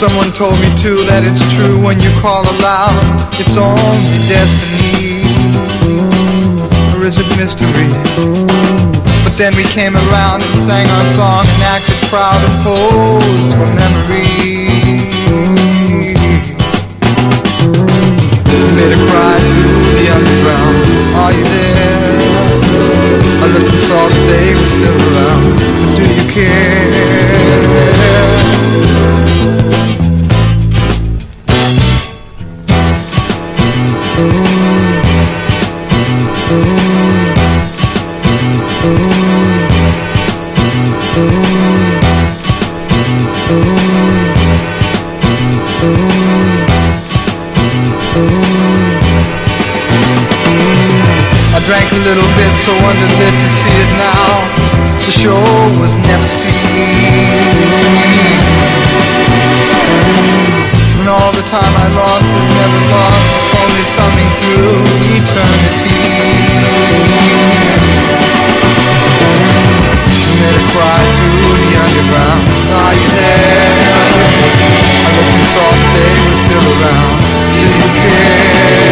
Someone told me too that it's true when you call aloud, it's only destiny, or is it mystery? But then we came around and sang our song and acted proud and posed for memory. Made a cry through the underground. Are you there? I looked and saw that they were still around. Do you care? I drank a little bit, so underlit to see it now. The show was never seen, and all the time I lost was never lost, only thumbing through eternity.